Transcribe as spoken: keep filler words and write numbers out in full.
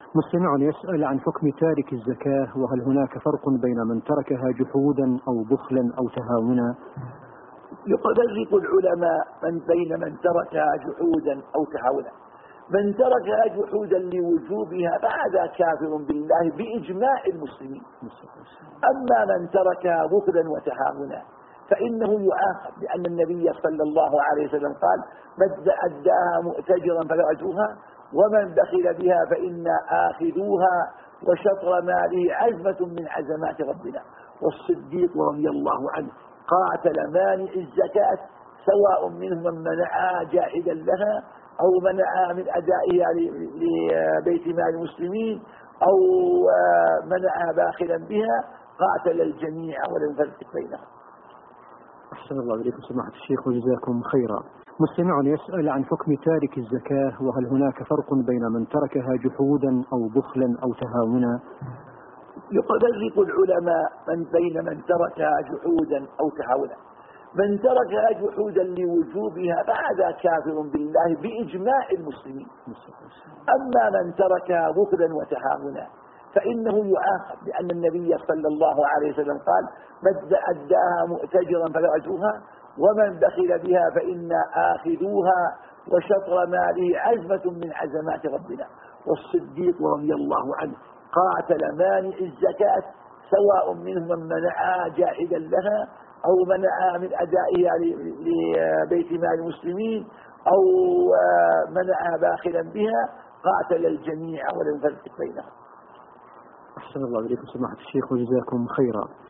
مستمع يسأل عن حكم تارك الزكاة، وهل هناك فرق بين من تركها جحودا أو بخلا أو تهاونا؟ يفرق العلماء من بين من تركها جحودا أو تهاونا. من تركها جحودا لوجوبها فهذا كافر بالله بإجماع المسلمين. أما من تركها بخلا وتهاونا فإنه يعاقب، لأن النبي صلى الله عليه وسلم قال: من أداها مؤتجرا فلا أجرها، ومن بخل بها فإنا آخذوها، وشطر ماله عزمة من عزمات ربنا. والصديق رضي الله عنه قاتل مانع الزكاة، سواء منهم من منعها جاحدا لها أو منعها من أدائها لبيت مال المسلمين أو منعها باخلا بها، قاتل الجميع ولم يفرق بينهم. أحسن الله إليكم سماحة الشيخ وجزاكم خيرا. مستمع يسأل عن حكم تارك الزكاة، وهل هناك فرق بين من تركها جحودا أو بخلا أو تهاونا؟ يفرق العلماء من بين من تركها جحودا أو تهاونا. من تركها جحودا لوجوبها فهذا كافر بالله بإجماع المسلمين. أما من تركها بخلا وتهاونا فإنه يعاقب، لأن النبي صلى الله عليه وسلم قال: من أداها مؤتجرا فلا أجرها، ومن بخل بها فإنا آخذوها، وشطر ماله عزمة من عزمات ربنا. والصديق رضي الله عنه قاتل مانع الزكاة، سواء منهم من منعها جاحدا لها أو منعها من أدائها لبيت مال المسلمين أو منعها باخلا بها، قاتل الجميع ولم يفرق بينهم. أحسن الله إليكم سماحة الشيخ وجزاكم خيرا.